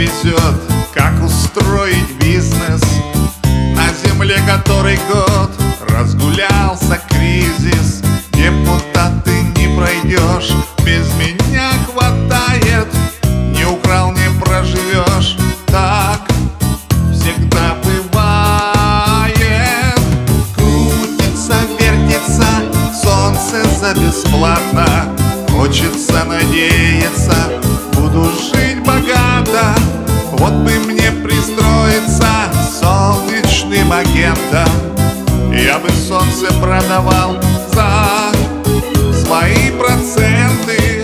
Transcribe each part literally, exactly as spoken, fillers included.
несет, как устроить бизнес. На земле который год разгулялся кризис. Депутаты не пройдешь, без меня хватает. Не украл, не проживешь, так всегда бывает. Крутится, вертится солнце за бесплатно. Хочется надеяться, буду жить богато. Вот бы мне пристроиться солнечным агентом. Я бы солнце продавал за свои проценты.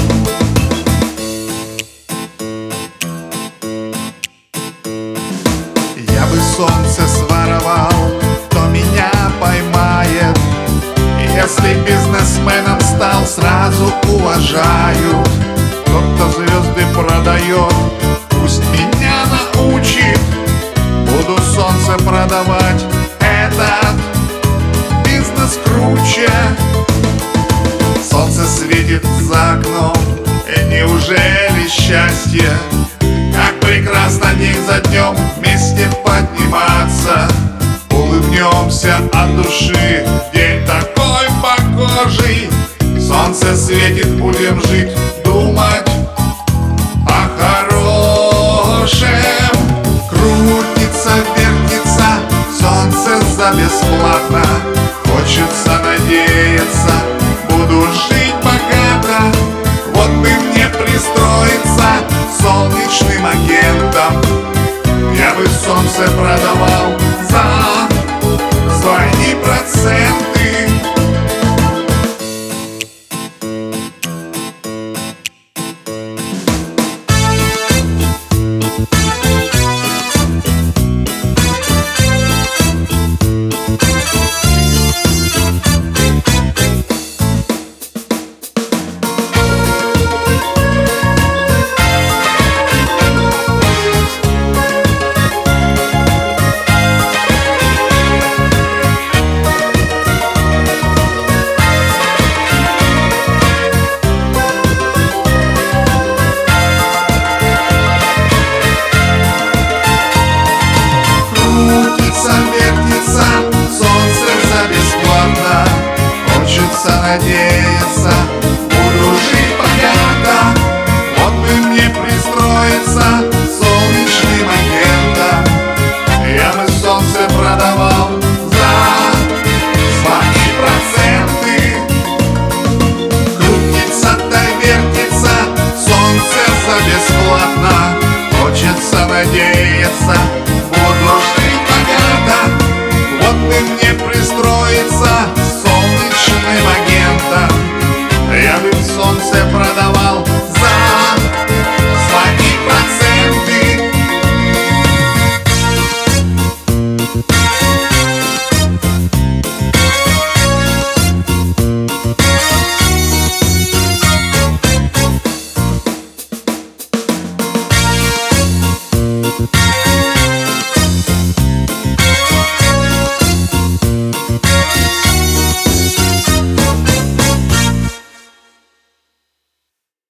Я бы солнце своровал, кто меня поймает. Если бизнесменом стал, сразу уважаю. Тот, кто звезды продает, пусть меня научит. Буду солнце продавать, этот бизнес круче. Солнце светит за окном, и неужели счастье? Как прекрасно день за днем вместе подниматься. Улыбнемся от души, день такой погожий. Солнце светит, будем жить, думать